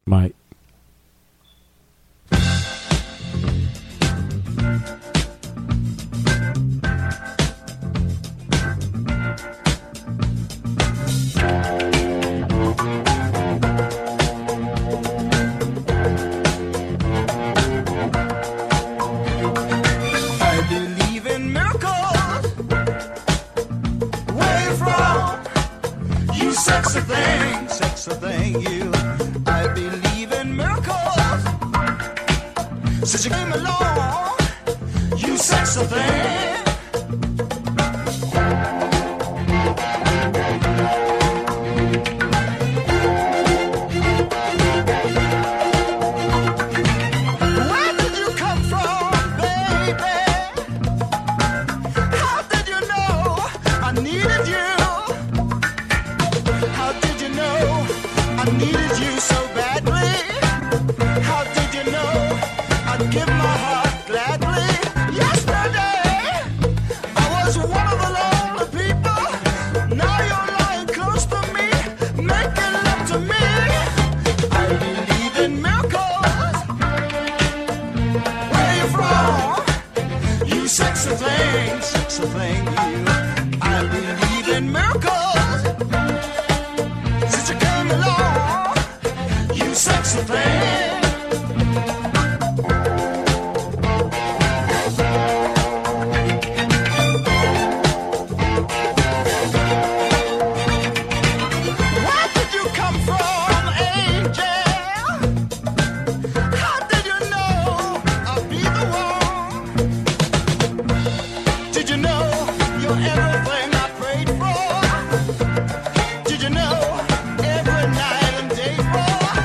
Mike. Sexy thing, you. I believe in miracles. Since you came along, you sexy thing. Where did you come from, baby? How did you know I needed you? I needed you so badly. How did you know I'd give my heart gladly? Yesterday I was one of the lonely people. Now you're lying close to me, making love to me. I believe in miracles. Where you from? You sexy thing, you. I believe in miracles. Sexy thing. Where did you come from, angel? How did you know I'd be the one? Did you know you're everything I prayed for? Did you know every night and day for?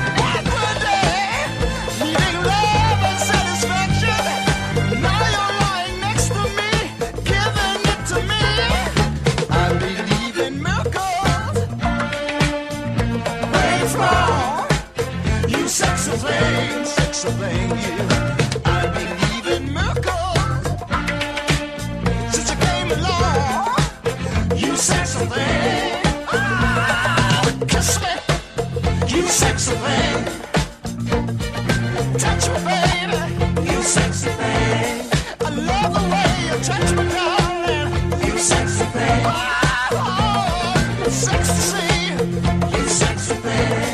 Sexy thing, you. I believe in miracles. Since you came along, you sexy thing. Ah, kiss me, you sexy thing. Touch me, baby, you sexy thing. I love the way you touch me, darling. You sexy thing. Oh, sexy to see, you sexy thing.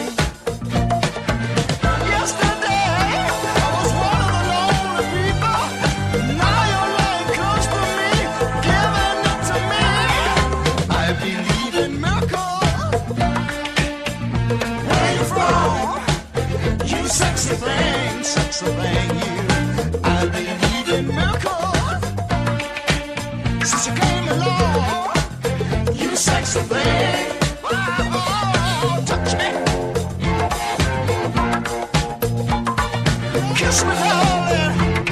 Sexy thing, you. I believe in miracles. Since you came along, you sexy thing. Oh, touch me, kiss me, darling.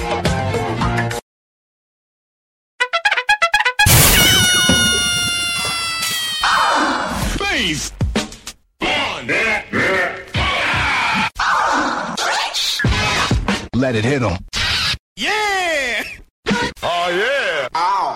Face on that. Let it hit them. Yeah! Oh, yeah! Ow!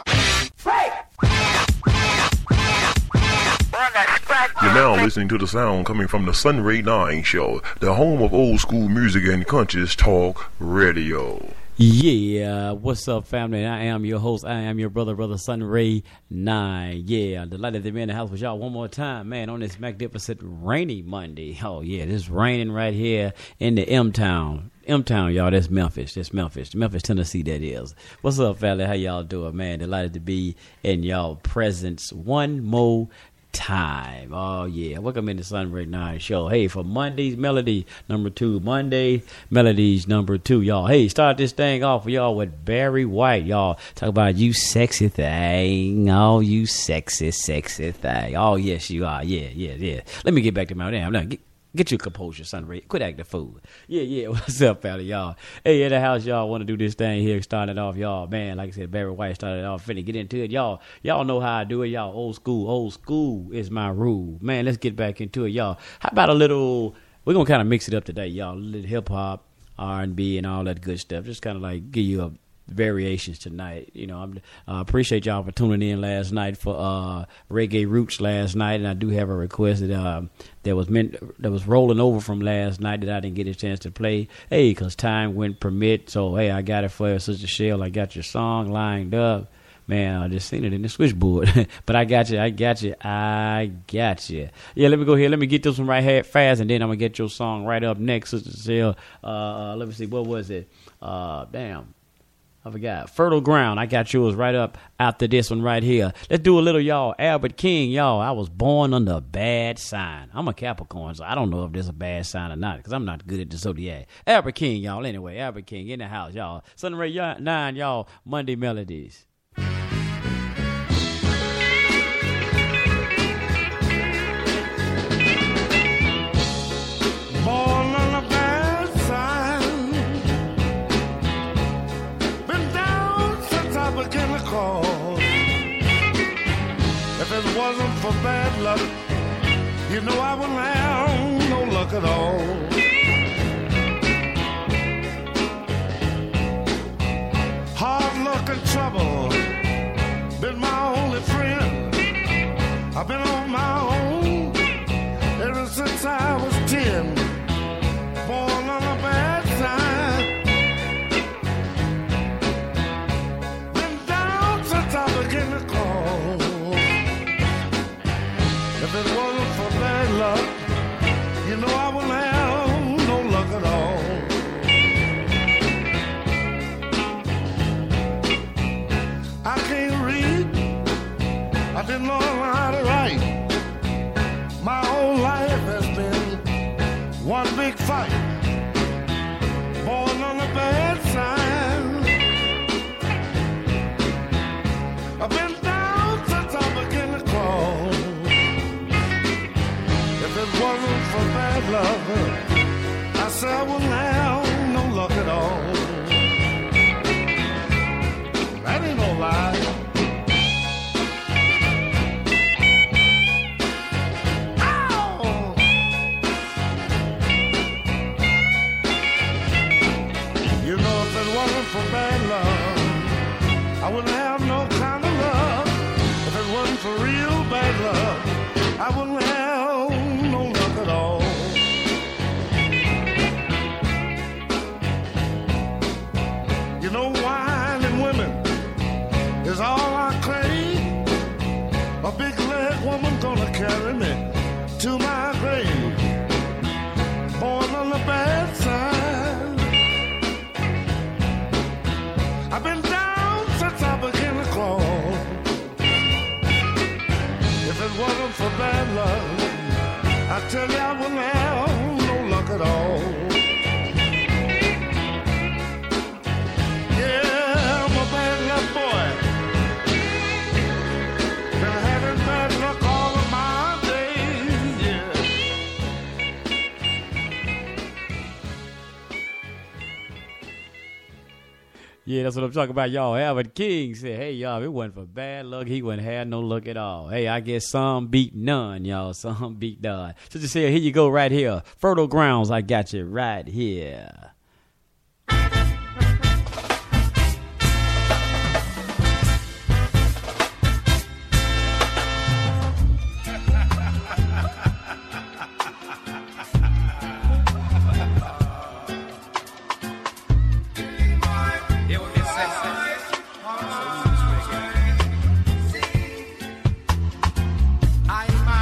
You're now listening to the sound coming from the Sunray 9 Show, the home of old school music and conscious talk radio. Yeah, what's up, family? I am your host. I am your brother Sunray 9. Yeah, delighted to be in the house with y'all one more time, man, on this magnificent rainy Monday. Oh, yeah, it's raining right here in the M-Town. M-Town, y'all, that's Memphis. That's Memphis, Tennessee, that is. What's up, family? How y'all doing, man? Delighted to be in y'all presence one more time. Oh, yeah. Welcome in the Sunray 9 Show. Hey, for Monday's Melody number 2. Monday Melodies number 2, y'all. Hey, start this thing off for y'all with Barry White, y'all. Talk about you sexy thing. Oh, you sexy thing. Oh, yes, you are. Yeah. Let me get back to my damn. Get your composure, Sunray. Quit acting fool. Yeah. What's up, fella, y'all? Hey, in the house, y'all want to do this thing here, starting off, y'all. Man, like I said, Barry White started off. Finna get into it, y'all. Y'all know how I do it, y'all. Old school is my rule. Man, let's get back into it, y'all. How about a little, we're going to kind of mix it up today, y'all. A little hip-hop, R&B, and all that good stuff. Just kind of like give you variations tonight. You know, I appreciate y'all for tuning in last night for Reggae Roots last night, and I do have a request that was rolling over from last night that I didn't get a chance to play. Hey, because time wouldn't permit. So hey, I got it for you, Sister Shell. I got your song lined up. Man, I just seen it in the switchboard. But I got you. Yeah, let me go here. Let me get this one right here fast, and then I'm going to get your song right up next, Sister Cecile. Let me see. What was it? Damn. I forgot. Fertile Ground. I got yours right up after this one right here. Let's do a little, y'all. Albert King, y'all. I was born under a bad sign. I'm a Capricorn, so I don't know if there's a bad sign or not, because I'm not good at the zodiac. Albert King, y'all. Anyway, Albert King in the house, y'all. Sunday Ray 9, y'all. Monday Melodies. Born on a bad sign, been down since I began to crawl. If it wasn't for bad luck, you know I wouldn't have no luck at all. Hard luck and trouble been my only friend. I've been on my own ever since I was 10. Born on a bad side, been down since I began to crawl. If it wasn't for bad luck, you know I wouldn't have no luck at all. I can't read, I didn't know how to write. My whole life has been one big fight. Born on a bad sign, I've been down since I began to crawl. If it wasn't for bad luck, I said I wouldn't have no luck at all. That ain't no lie. For bad love, I wouldn't have no kind of love. If it wasn't for real bad love, I wouldn't have no luck at all. You know, wine and women is all I crave. A big leg woman gonna carry me to my grave. Born on the bad side, I've been down since I began to crawl. If it wasn't for bad luck, I tell you I wouldn't have no luck at all. Yeah, I'm a bad luck boy. Been having bad luck all of my days, yeah. Yeah, that's what I'm talking about, y'all. Albert King said, hey, y'all, if it wasn't for bad luck, he wouldn't have no luck at all. Hey, I guess some beat none, y'all. Some beat none. So just say, here you go right here. Fertile Grounds, I got you right here.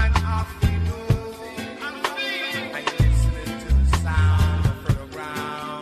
Listening to the sound of fertile ground.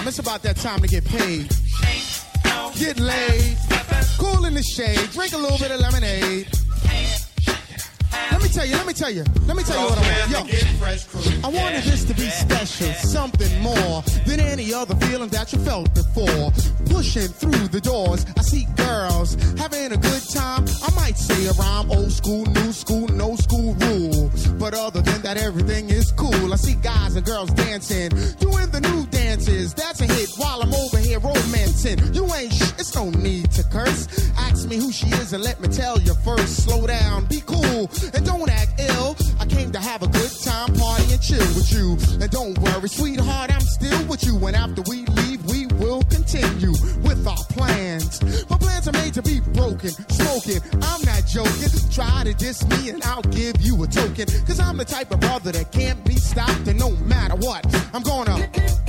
time. It's about that time to get paid. Get laid. Cool in the shade. Drink a little bit of lemonade. Let me tell you what I want. Yo, I wanted this to be special, something more than any other feeling that you felt before. Pushing through the doors, I see girls having a good time. I might say a rhyme, old school, new school, no school rule. But other than that, everything is cool. I see guys and girls dancing, doing the new dances. That's a hit while I'm over here romancing. You ain't it's no need to curse. Ask me who she is and let me tell you first. Slow down, be cool, and don't act ill. I came to have a good time, party and chill with you. And don't worry, sweetheart, I'm still with you. And after we leave, we will continue with our plans. My plans are made to be broken, smoking. I'm not joking. Try to diss me and I'll give you a token. Cause I'm the type of brother that can't be stopped. And no matter what, I'm gonna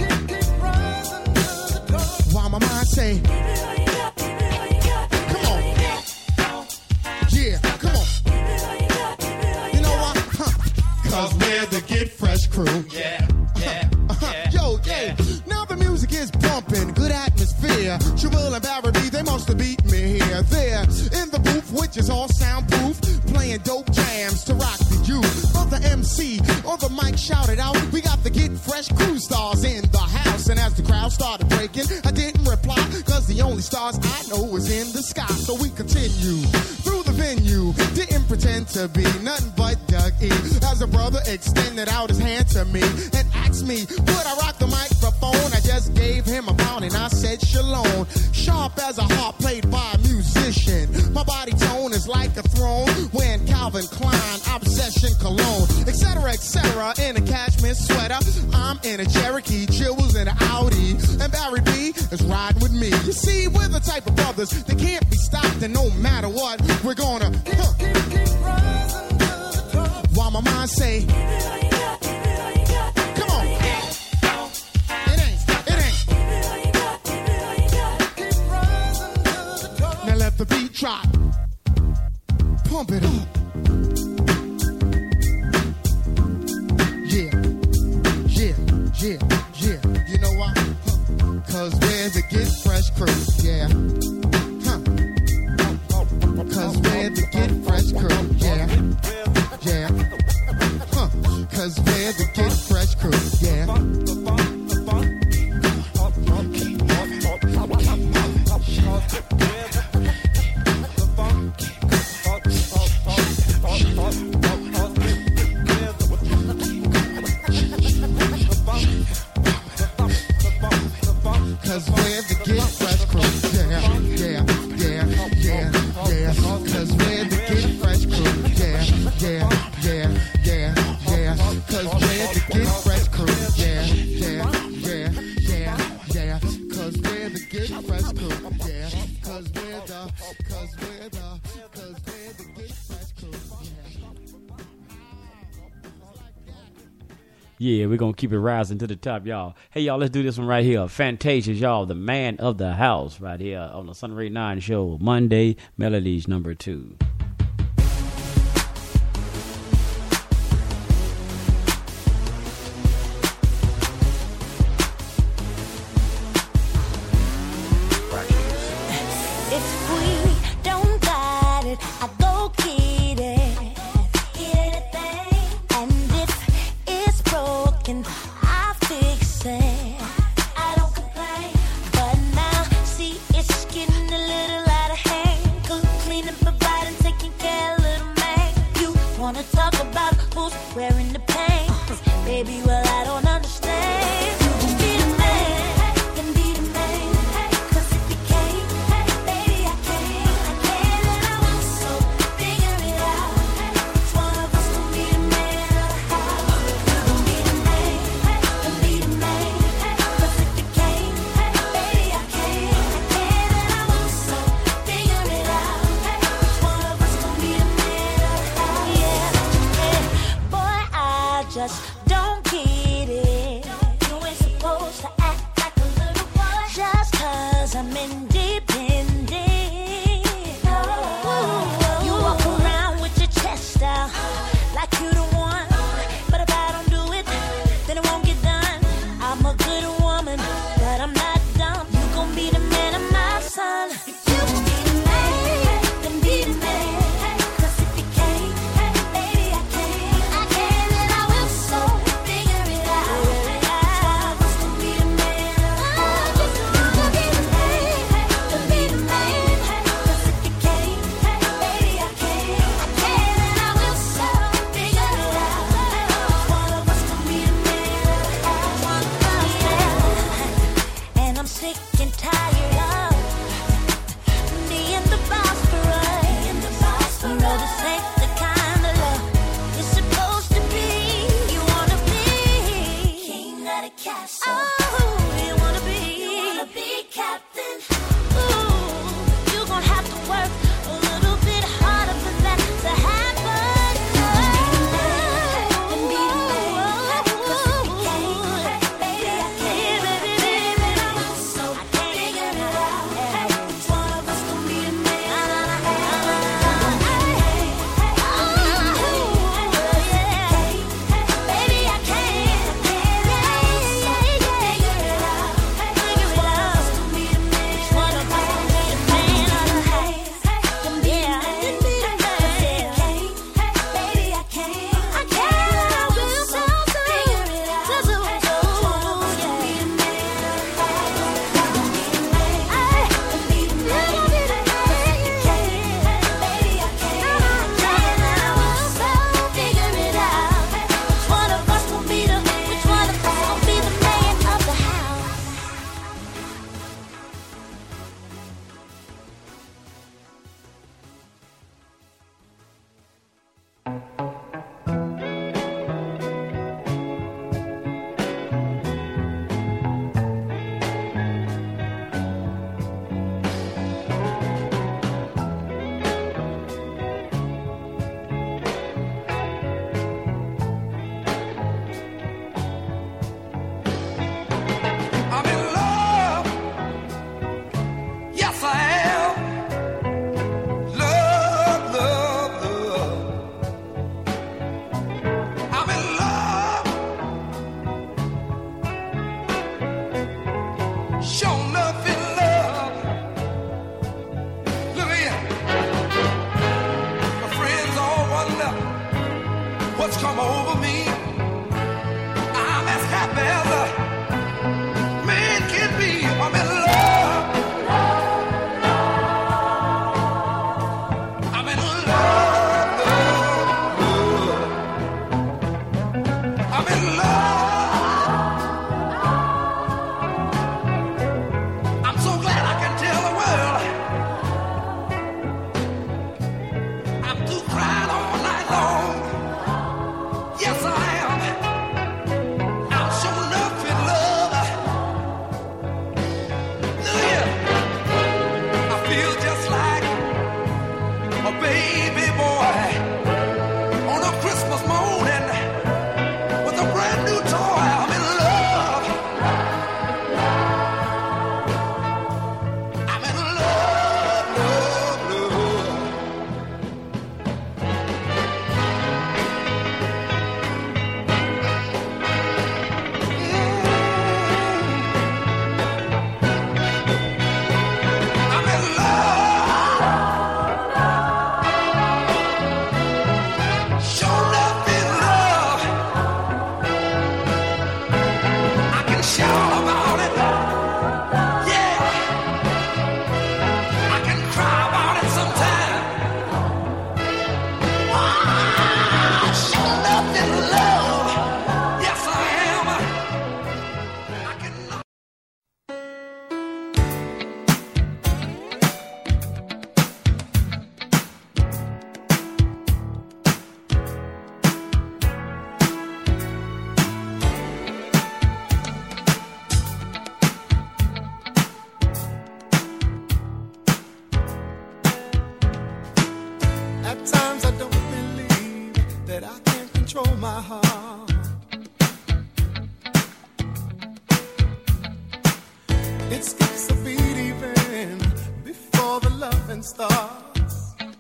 while my mind say, come on. Yeah, come on. You know what? Cause we're the Get Fresh crew. Yeah. Yo, yeah. Now the music is bumping, good atmosphere. Trill and Barry B, they must have beat me here. They're in the booth, which is all soundproof, playing dope jams to rock the youth. But the MC on the mic shouted out, we got the Get Fresh crew stars in the house. And as the crowd started breaking, I didn't reply, cause the only stars I know is in the sky. So we continue through the venue, didn't pretend to be nothing but Doug E. As a brother extended out his hand to me and asked me, would I rock the microphone? I just gave him a pound and I said shalom. Sharp as a harp played by a musician. My body tone is like a throne when Calvin Klein, Obsession Cologne, etc., etc. in a cashmere sweater. I'm in a Cherokee, Chill was in an Audi, and Barry B is riding with me. You see, we're the type of brothers that can't be stopped, and no matter what, we're gonna while my mind say, come on. It ain't. Now let the beat drop. Pump it up. Yeah. You know why? Cause we're the Get Fresh crew. Yeah. Cause we're the Get Fresh crew. Yeah. Cause we're the Get Fresh crew. Yeah. Cause we're the Get Fresh crew. Yeah. Cause we're the Get Fresh crew. Yeah. Cause we're the Get Fresh crew. Yeah. Cause we're the Get Fresh crew. Yeah. Cause we're the Get Fresh crew. Yeah, we're going to keep it rising to the top, y'all. Hey, y'all, let's do this one right here. Fantasia, y'all, the man of the house right here on the Sunray 9 show, Monday Melodies number 2. If we don't got it, I go get it. And if it's broken, I fix it. I don't complain, but now see it's getting a little out of hand. Cook, cleaning, providing, taking care of little man. You wanna talk about who's wearing the pants? Baby, well I don't understand. You can be the man, can be the man. 'Cause if you can't, baby I can, and I want so figure it out. Which one of us gon' be the man of the house? You gon' be the man, can be the man. 'Cause if you can't, baby I can, and I want so figure it out. Which one of us gon' be the man of the house? Yeah. Boy, I just don't get it. You ain't supposed to act like a little boy just 'cause I'm independent. You walk around with your chest out like you the one, but if I don't do it, then it won't get done. I'm a good woman, but I'm this ain't the kind of love you're supposed to be. You wanna be king of the castle. Oh, you wanna be captain. Ooh, you gon' have to work a little bit harder for that to happen. And be the man, 'cause we can't, baby, I can't, so figure it out. Which one of us gon' be the man? Baby, I can't, so figure it out. Which one of us gon' be the man? Which one of us gon' be the man of the house? Can be the man. Baby, I can't, I will so figure it out. Which one of us gon' be the man of the house? Be the man. Baby, I can't, I will so figure it out. Which one of us gon' be the man? Which one of us gon' be the man of the house? I'm in love. Yes, I am. Love, love, love. I'm in love. Sure enough in love. Look here. My friends all wonder what's come over me. I'm as happy as a man can be. I'm in love. I'm in love, love, love. I'm in love. I'm so glad I can tell the world I'm through crying all night long. Yes, I am. I'm sure enough in love. Look here. I feel just like a baby boy on a Christmas morning with a brand new toy. I'm in love. I'm in love, love, love. I'm in love. Sure enough in love. I can shout about it. Yeah. I can cry about it sometime. Sure enough in love. Yes, I am. I can. At times I don't believe that I can control my heart. It skips a beat even before the loving starts.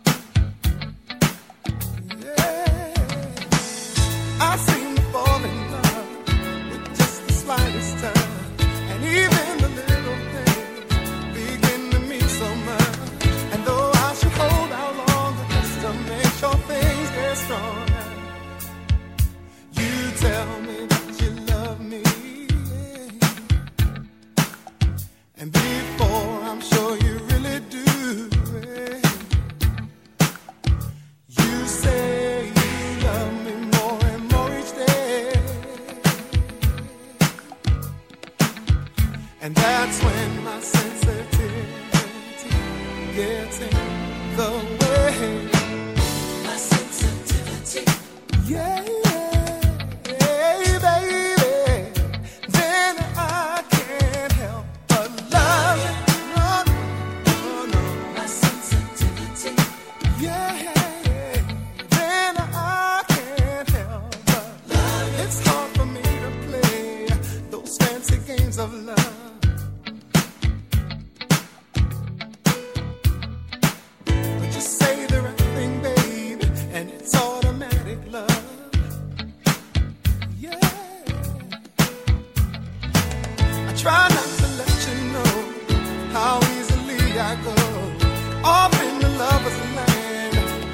Yeah. I seem to fall in love with just the slightest touch, and even the little things begin to mean so much. And though I should hold out longer just to make sure things get stronger, you tell me that you love me, and before I'm sure you really do, you say you love me more and more each day, and that's when my sensitivity gets in the way.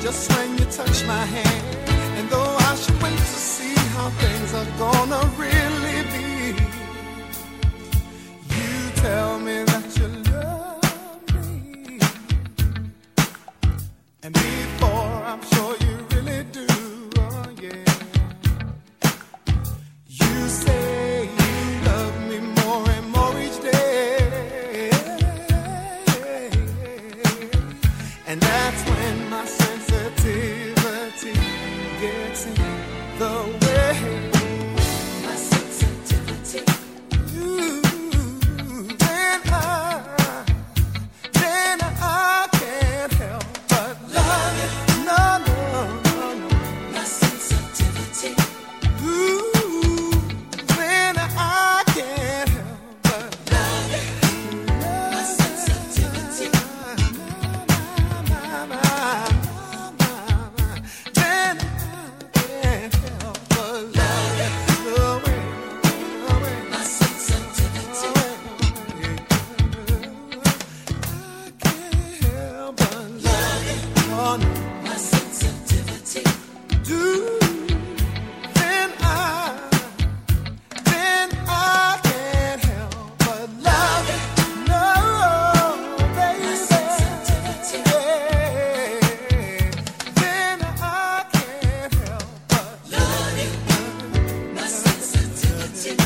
just when you touch my hand. And though I should wait to see how things are gonna really be, you tell me that you love me, and before I'm sure you really do, oh yeah. You say you love me more and more each day, and that's when my sensitivity gets in the way. My sensitivity. Then I can't help but love you. No, no, no, no. My sensitivity. Ooh, then I can't help but love you. My sensitivity. Then I can't help but love you. My sensitivity. I can't help but love you. Oh, no. My sensitivity. Then I can't help but love you. No, baby. My sensitivity. Then I can't help but love you. My sensitivity.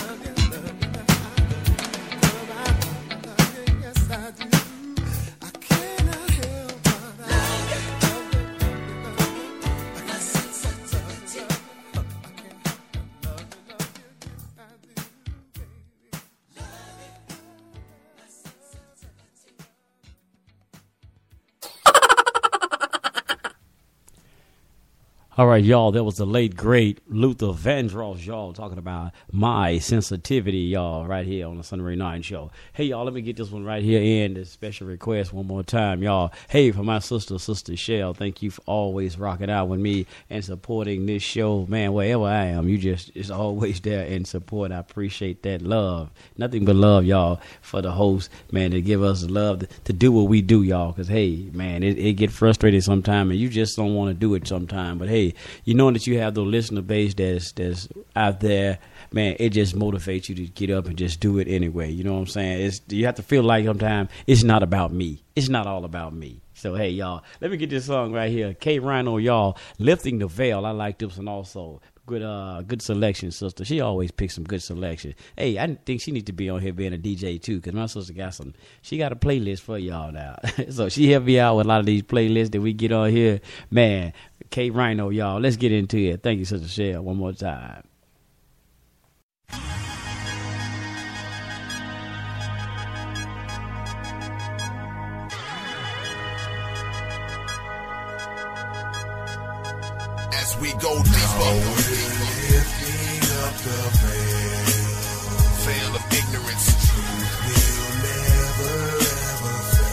Yes, I do. I cannot help but love you. My sensitivity. I can't help but love you. Yes, I do, baby. My sensitivity. All right, y'all, that was the late, great Luther Vandross, y'all, talking about My Sensitivity, y'all, right here on the Sunray 9 show. Hey, y'all, let me get this one right here in, this special request one more time, y'all. Hey, for my sister Shell, thank you for always rocking out with me and supporting this show. Man, wherever I am, you just is always there in support. I appreciate that love. Nothing but love, y'all, for the host, man, to give us love to do what we do, y'all, because, hey, man, it get frustrated sometimes, and you just don't want to do it sometimes, but, hey, you know that you have the listener base that's out there, man, it just motivates you to get up and just do it anyway. You know what I'm saying? You have to feel like sometimes it's not about me. It's not all about me. So, hey, y'all, let me get this song right here. K Rhino, y'all, Lifting the Veil. I like this one also. Good selection, sister. She always picks some good selection. Hey, I think she needs to be on here being a DJ too, because my sister she got a playlist for y'all now. So she helped me out with a lot of these playlists that we get on here. Man, K Rhino, y'all, let's get into it. Thank you, Sister Shell, one more time. As we go deeper, lifting up the veil of ignorance, truth will never ever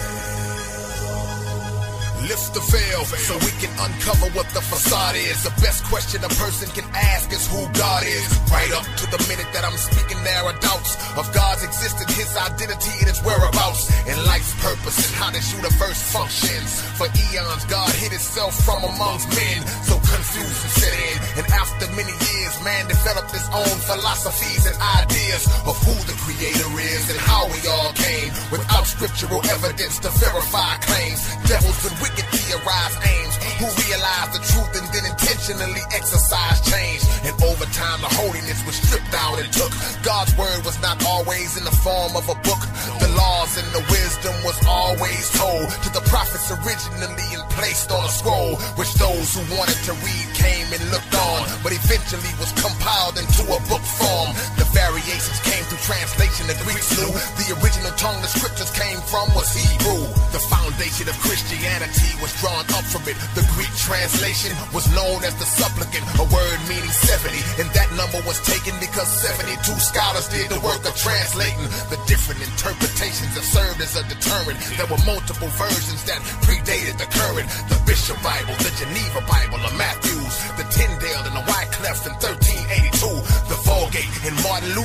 fail. Lift the veil so we can uncover what the facade is. The best question a person can ask is who God is. Right up to the minute that I'm speaking, there are doubts of God's existence, His identity, and His whereabouts, and life's purpose and how this universe functions. For eons, God hid Himself from amongst men, so confusion set in. And after many years, man developed his own philosophies and ideas of who the Creator is and how we all came, without scriptural evidence to verify claims. Devils with wicked theorized aims, who realized the truth and then intentionally exercise change. And over time, the holiness was stripped out and took. God's word was not always in the form of a book. The laws and the wisdom was always told to the prophets originally and placed on a scroll, which those who wanted to read came and looked on, but eventually was compiled into a book form. The variations came through translation. The Greeks knew the original tongue the scriptures came from was Hebrew. The foundation of Christianity was drawn up from it. The Greek translation was known as the supplicant, a word meaning 70, and that number was taken because 72 scholars did the work of translating. The different interpretations have served as a deterrent. There were multiple versions that predated the current. The Bishop Bible, the Geneva Bible, the Matthews, the Tyndale and the Wycliffe in 1382, the Vulgate, and Martin Luther even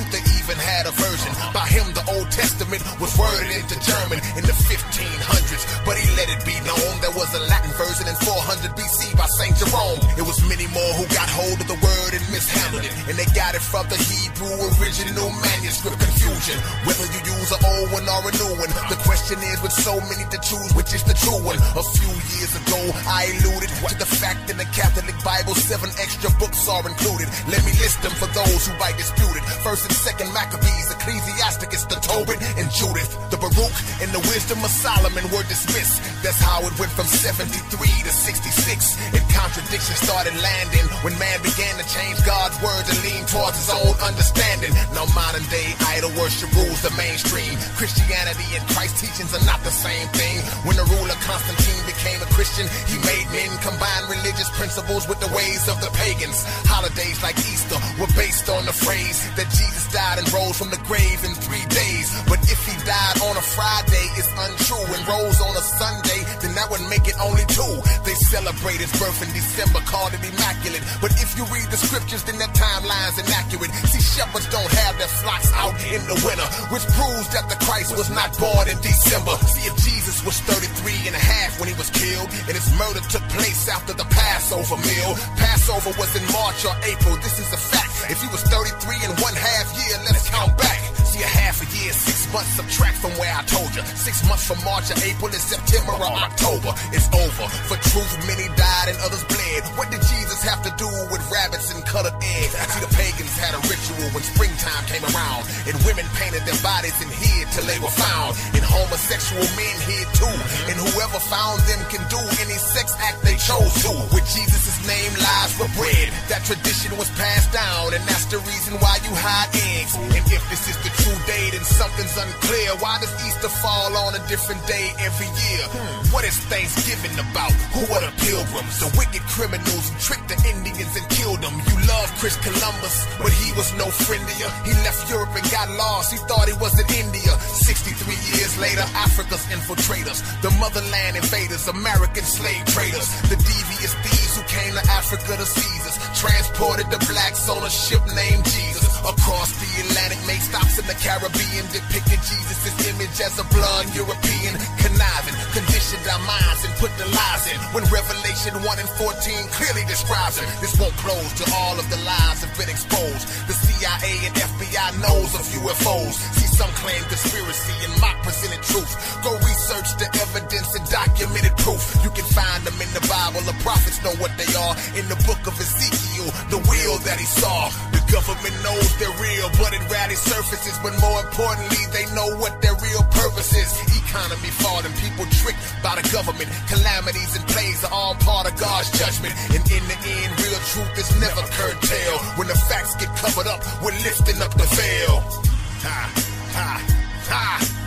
even had a version. By him, the Old Testament was worded into German in the 1500s. But he let it be known there was a Latin version in 400 BC by St. Jerome. It was many more who got hold of the word and mishandled it. And they got it from the Hebrew original manuscript. Confusion, whether you use an old one or a new one. The question is, with so many to choose, which is the true one? A few years ago, I alluded to the fact in the Catholic Bible 7 extra books are included. Let me list them for those who might dispute it. First and second Maccabees, Ecclesiasticus, the Tobit and Judith, the Baruch and the Wisdom of Solomon were dismissed. That's how it went from 73 to 66. And contradiction started landing when man began to change God's words and lean towards his own understanding. Now modern day idol worship rules the mainstream. Christianity and Christ's teachings are not the same thing. When the ruler Constantine became a Christian, he made men combine religious principles with the ways of the pagans. Holidays like Easter were based on the phrase that Jesus died and rose from the grave in 3 days. But if he died on a Friday, it's untrue, and rose on a Sunday, then that would make it only 2. They celebrate his birth in December, called it immaculate. But if you read the scriptures, then that timeline's inaccurate. See, shepherds don't have their flocks out in the winter, which proves that the Christ was not born in December. See, if Jesus was 33 and a half when he was killed, and his murder took place after the Passover meal. Passover was in March or April, this is a fact. If he was 33 and 1/2 year, let's count back. See, a half a year, 6 months, subtract from where I told you. 6 months from March or April is September or October. It's over. For truth, many died and others bled. What did Jesus have to do with rabbits and colored eggs? See, the pagans had a ritual when springtime came around, and women painted their bodies and hid till they were found. And homosexual men hid too, and whoever found them can do any sex act they chose to. With Jesus' name, lies were bred. That tradition was passed down, and that's the reason why you hide eggs. And if this is the true day, then something's unclear. Why does Easter fall on a different day every year? What is Thanksgiving about? Who are the pilgrims? The wicked criminals who tricked the Indians and killed them. You love Chris Columbus, but he was no friend of you. He left Europe and got lost. He thought he was in India. 63 years later, Africa's infiltrators, the motherland invaders, American slave traders, the devious thieves who came to Africa to seize us, transported the blacks on a ship named Jesus across the Atlantic, made stops in the Caribbean, depicted Jesus' image as a blonde European, conniving, conditioned our minds and put the lies in, when Revelation 1 and 14 clearly describes him. This won't close till all of the lies have been exposed. The CIA and FBI knows of UFOs. See, some claim conspiracy and mock presented truth. Go research the evidence and documented proof. You can find them in the Bible. The prophets know what they are. In the book of Ezekiel, the wheel that he saw. The government knows they're real, but it rarely surfaces. But more importantly, they know what their real purpose is. Economy falling, people tricked by the government. Calamities and plagues are all part of God's judgment. And in the end, real truth is never curtailed. When the facts get covered up, we're lifting up the veil. Ha, ha, ha.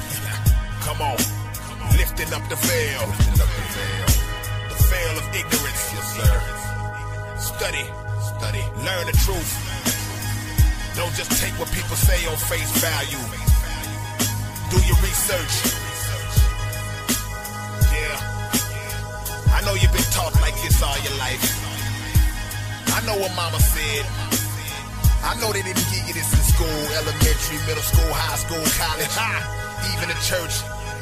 Come on. Lifting up the veil. The veil of ignorance. Yes, sir. Study. Learn the truth. Don't just take what people say on face value. Do your research. Yeah. I know you've been taught like this all your life. I know what mama said. I know they didn't give you this in school, elementary, middle school, high school, college, even the church.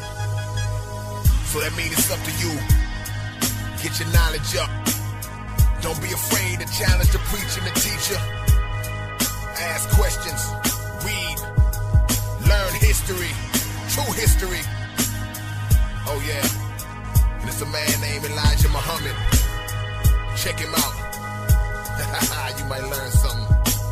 So that means it's up to you. Get your knowledge up. Don't be afraid to challenge the preacher and the teacher. Ask questions. Read. Learn history. True history. Oh yeah. And it's a man named Elijah Muhammad. Check him out. You might learn something.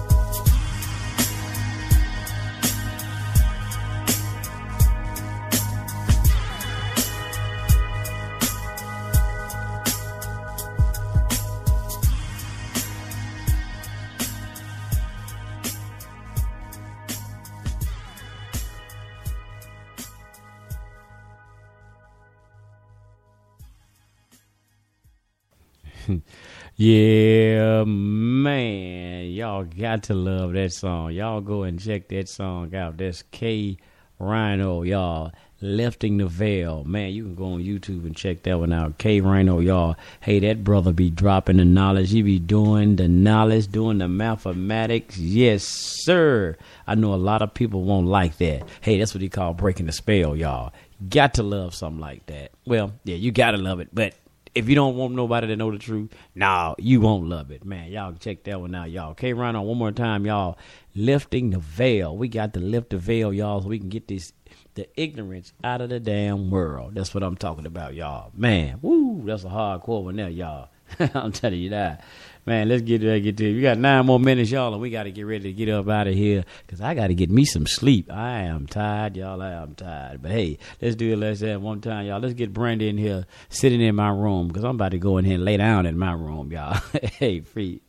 Yeah, man. Y'all got to love that song. Y'all go and check that song out. That's K Rhino, y'all. Lifting the Veil. Man, you can go on YouTube and check that one out. K Rhino, y'all. Hey, that brother be dropping the knowledge. He be doing the knowledge, doing the mathematics. Yes, sir. I know a lot of people won't like that. Hey, that's what he call breaking the spell, y'all. Got to love something like that. Well, yeah, you got to love it. But if you don't want nobody to know the truth, nah, you won't love it. Man, y'all check that one out, y'all. K Rhino, one more time, y'all. Lifting the Veil. We got to lift the veil, y'all, so we can get the ignorance out of the damn world. That's what I'm talking about, y'all. Man, woo, that's a hardcore one there, y'all. I'm telling you that. Man, let's get to it. We got 9 more minutes, y'all, and we got to get ready to get up out of here because I got to get me some sleep. I am tired, y'all. I am tired. But, hey, let's do it. Let's have one time, y'all. Let's get Brenda in here sitting in my room because I'm about to go in here and lay down in my room, y'all. Hey, free.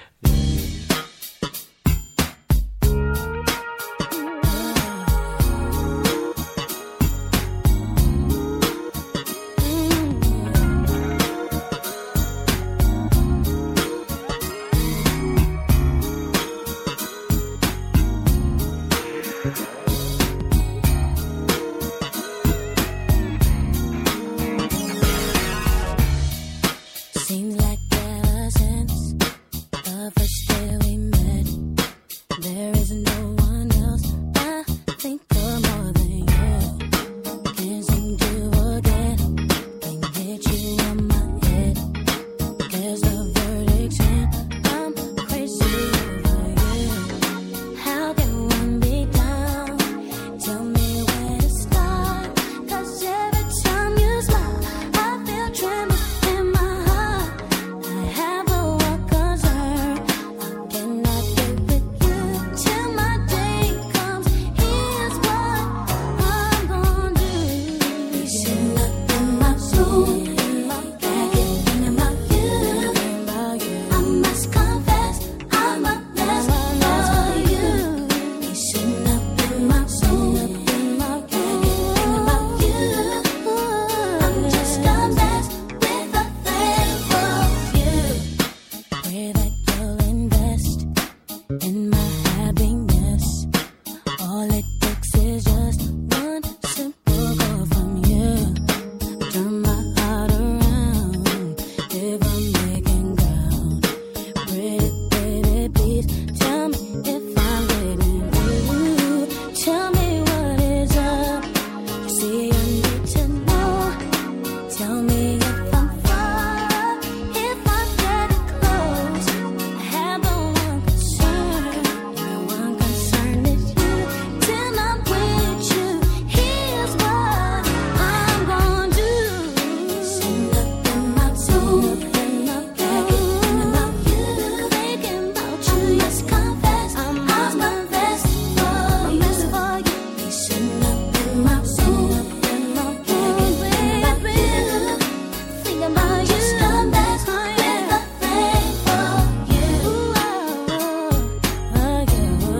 Seems like ever since the first day we met, there is no one else I think of more than you. Can't seem to forget, can't get you on my head. There's the verdict's in, I'm crazy over you. How can one be down? Tell me where to start, 'cause every time you smile, I feel tremors in my heart. I have a one concern. How can I get with you till my day comes? Here's what I'm gonna do. You sitting up in my room, thinking about you. I must confess, I'm a mess for you. You sitting up in my room, thinking about you. I'm just a mess with a thing for you. Pray that you'll invest in my happiness. All it takes is just one simple call from you. Turn my heart around if I'm making ground. Pretty baby, please tell me if I'm getting you. Tell me what is up. See, I need to know. Tell me if I'm far, if I'm getting close. I have but one concern, and the one concern is you. Till I'm with you, here's what I'm gonna do. Sitting up in my room, thinking about you. Thinking about you, yes, confess, I'm my best for you. Sitting up in my room, thinking about you. Thinking about you, just a mess with a thing for you. Oh,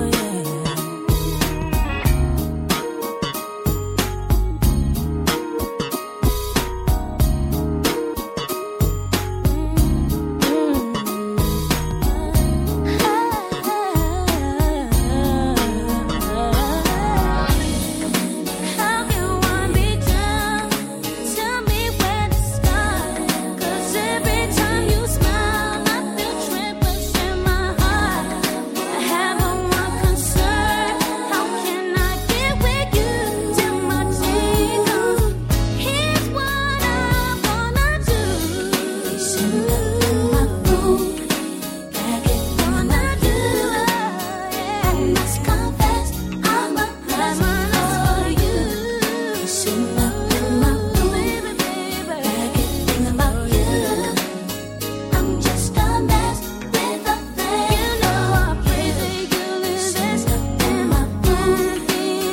How can one be down? Tell me where to start. 'Cause every time you smile, I feel tremors in my heart. I have one concern. How can I get with you till my day comes? Here's what I'm gonna do. Sitting up in my room, gonna do. I must confess, I'm a mess for you. Sitting up in my room, thinking about you. I'm just a mess with a thing. You know I pray that you'll invest in my room.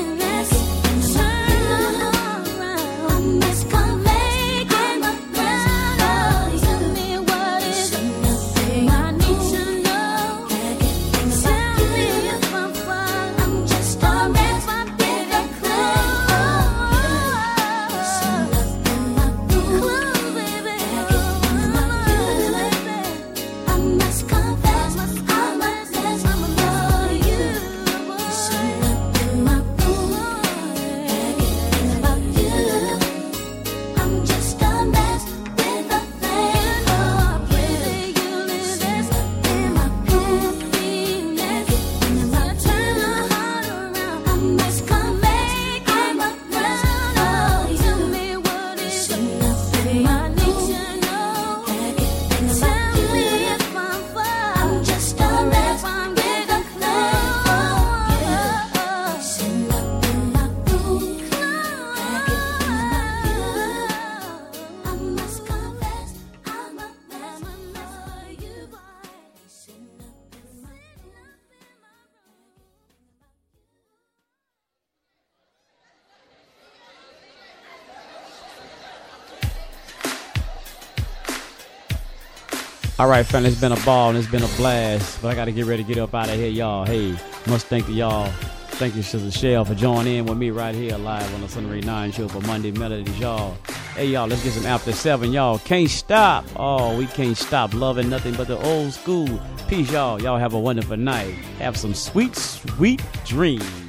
I must confess, I'm a mess. Tell me what is I need to know. Tell me if I'm fine. I'm just a mess with a I must confess, I'm a mess for you. Sitting up in my room, thinking about All right, family, it's been a ball and it's been a blast, but I got to get ready to get up out of here, y'all. Hey, must thank to y'all. Thank you, Sister Shell, for joining in with me right here live on the Sunray 9 show for Monday Melodies, y'all. Hey, y'all, let's get some After 7, y'all. Can't stop. Oh, we can't stop loving nothing but the old school. Peace, y'all. Y'all have a wonderful night. Have some sweet, sweet dreams.